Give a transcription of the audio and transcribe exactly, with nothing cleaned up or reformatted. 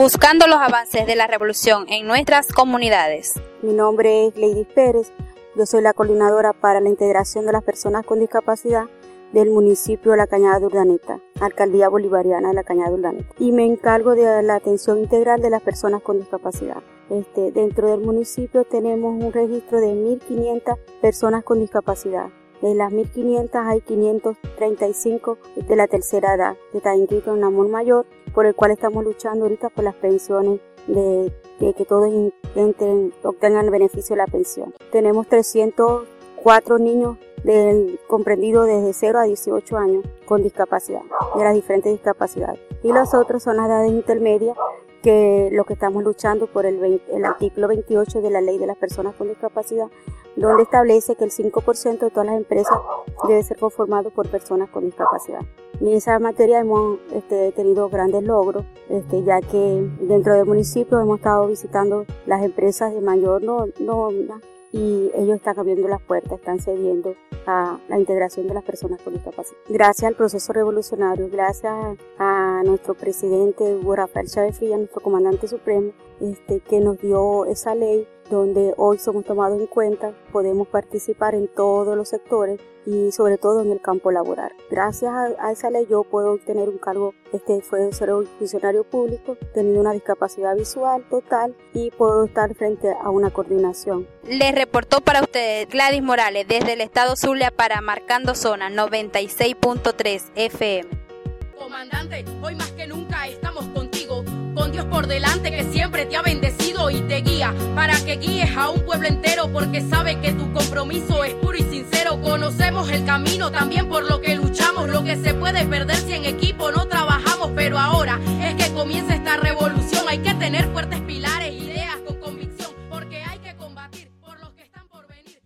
buscando los avances de la revolución en nuestras comunidades. Mi nombre es Lady Pérez, yo soy la coordinadora para la integración de las personas con discapacidad del municipio de La Cañada de Urdaneta, Alcaldía Bolivariana de La Cañada de Urdaneta, y me encargo de la atención integral de las personas con discapacidad. Este, dentro del municipio tenemos un registro de mil quinientas personas con discapacidad. De las mil quinientas hay quinientos treinta y cinco de la tercera edad, que está inscrito en Amor Mayor, por el cual estamos luchando ahorita por las pensiones, de, de que todos entren, obtengan el beneficio de la pensión. Tenemos trescientos cuatro niños del, comprendidos desde cero a dieciocho años con discapacidad, de las diferentes discapacidades. Y los otros son las edades intermedias, que lo que estamos luchando por el, veinte, el artículo veintiocho de la Ley de las Personas con Discapacidad, donde establece que el cinco por ciento de todas las empresas debe ser conformado por personas con discapacidad. En esa materia hemos este, tenido grandes logros, este, ya que dentro del municipio hemos estado visitando las empresas de mayor nómina y ellos están abriendo las puertas, están cediendo a la integración de las personas con discapacidad. Gracias al proceso revolucionario, gracias a nuestro presidente Hugo Rafael Chávez Frías, nuestro comandante supremo, este, que nos dio esa ley donde hoy somos tomados en cuenta, podemos participar en todos los sectores y sobre todo en el campo laboral. Gracias a, a esa ley yo puedo obtener un cargo, este fue ser un funcionario público, teniendo una discapacidad visual total y puedo estar frente a una coordinación. Les reportó para ustedes Gladys Morales desde el estado Zulia para Marcando Zona noventa y seis punto tres F M. Comandante, hoy más que nunca estamos contigo, con Dios por delante que siempre te ha bendecido y te guía, para que guíes a un pueblo entero, porque sabe que tu compromiso es puro y sincero. Conocemos el camino también por lo que luchamos, lo que se puede perder si en equipo